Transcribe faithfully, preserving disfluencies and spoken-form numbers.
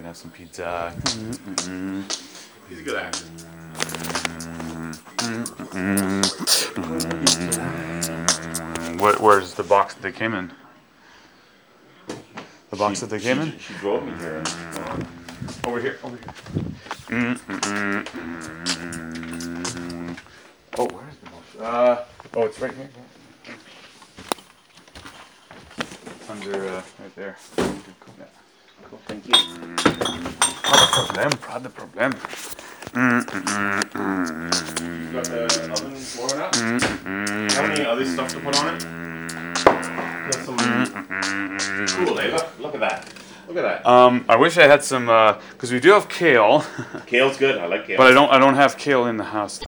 have some pizza. Mm-mm. He's a good actor. What? Where's the box that they came in? The box she, that they came she, in? She drove me here. Over here. Over here. Oh, where's the box? Uh. Oh, it's right here. Under, uh, right there. Cool, thank you. Pas de problème, pas de problème. You got the oven warming up? How many other stuff to put on it? Got some cool, eh? Look, look at that. Look at that. Um, I wish I had some, uh, because we do have kale. Kale's good. I like kale. But I don't, I don't have kale in the house.